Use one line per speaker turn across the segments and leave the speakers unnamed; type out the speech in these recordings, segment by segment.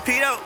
Pito.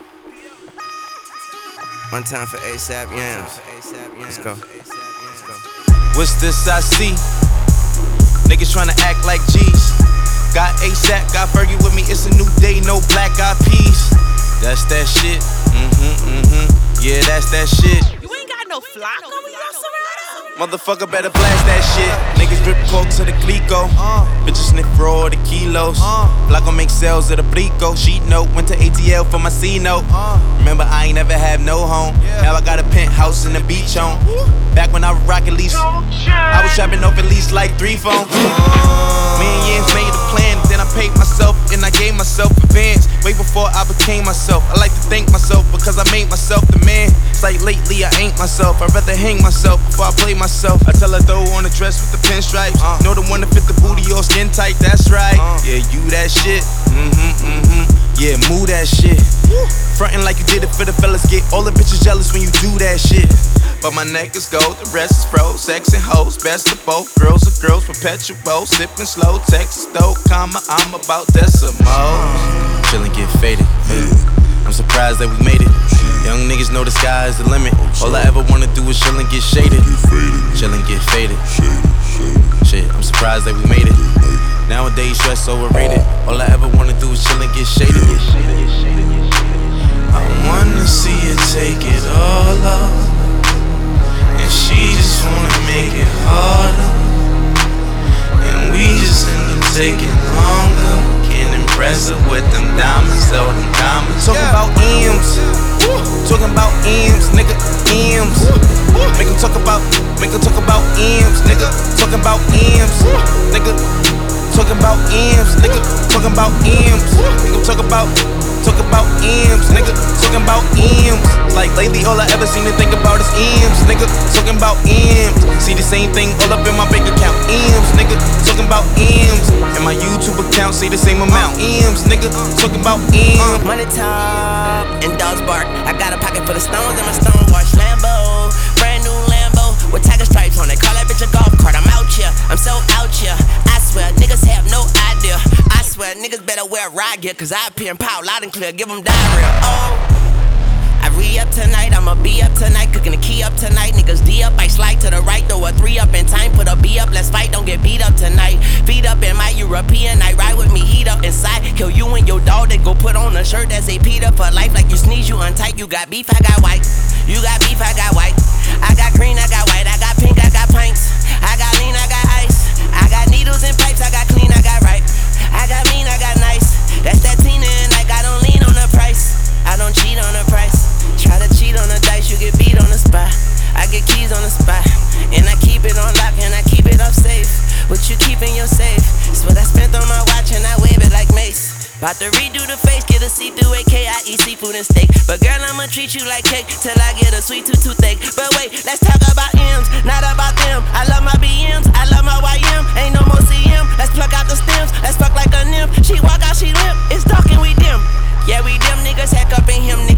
One time for ASAP Yams. Let's go.
What's this I see? Niggas tryna act like G's. Got ASAP, got Fergie with me. It's a new day, no black eyed peas. That's that shit. Yeah, that's that shit.
You ain't got no flock on me,
Motherfucker better blast that shit. Niggas drip coke to the Glico. Bitches sniff for all the kilos. Block gon' make sales of the Blico. Sheet note, went to ATL for my C note. Remember, I ain't never have no home. Now I got a penthouse in the beach home. Back when I was rockin' lease, I was trapping off at least like 3 phones. Me and Yins made a plan, then I paid myself and I gave myself advance. Way before I became myself. I like to thank myself because I made myself the man. It's like lately I ain't myself. I'd rather hang myself before I play myself. I tell her throw on a dress with the pinstripes. Know the one that fit the booty or skin tight, that's right. Yeah, you that shit. Yeah, move that shit. Frontin' like you did it for the fellas. Get all the bitches jealous when you do that shit. But my neck is gold, the rest is froze. Sex and hoes, best of both. Girls are girls, perpetual. Sippin' slow, Texas though, comma, I'm about decimals. Chillin' get faded. I'm surprised that we made it. Young niggas know the sky is the limit. All I ever wanna do is chill and get shaded. Chill and get faded. Shit, I'm surprised that we made it. Nowadays, stress overrated. All I ever wanna do is chill and get shaded. I wanna see her take it all off. And she just wanna make it harder. And we just end up taking longer. Can't impress her with them diamonds, though them diamonds. Talking about M's. Talking about M's, nigga, M's. Make them talk about M's, nigga. Talking about M's, nigga. Talking about M's, nigga. Talking about M's. Nigga, talk about M's, nigga. Talking about M's. Like lately, all I ever seem to think about is M's, nigga. Talking about M's. See the same thing all up in my bank account. M's, nigga. Talking about M's. And my YouTube account say the same amount. M's, nigga. Talking about M's.
Money talk and dogs bark. I got a pocket full of stones and my stone wash Lambo. Brand new Lambo with tiger stripes on it. Call that bitch a golf cart. I'm out here. I'm so out here. I swear, niggas have no idea. I swear, niggas better wear ride gear, cause I appear in power loud and clear. Give them diarrhea. Oh, I re-up tonight, I'ma be up tonight. Cooking the key up tonight. Niggas D up, I slide to the right. Throw a 3 up in time, put a B up. Let's fight, don't get beat up tonight. Feet up in my European night. Ride with me, heat up inside. Kill you and your dog, then go put on a shirt that's a Peter for life. Like you sneeze, you untight. You got beef, I got white. You got beef, I got white. I got green, I got white. I got pink, I got pints. I got lean, I got ice. I got needles and pipes, I got clean, I got right. I got mean, I got nice. That's that Tina and like I don't lean on the price. I don't cheat on the price. Try to cheat on the dice, you get beat on the spot. I get keys on the spot. And I keep it on lock and I keep it up safe. What you keep in your safe? It's what I spent on my watch and I wave it like Mace. About to redo the face, get a see-through AK. I eat seafood and steak. But girl, I'ma treat you like cake till I get a sweet toothache. But wait, let's talk about M's, not about them. I love my BMs, I love my YM. Ain't no more CM, let's pluck out the stems. Let's fuck like a nymph. She walk out, she limp. It's dark and we dim. Yeah, we dim niggas, heck up in him.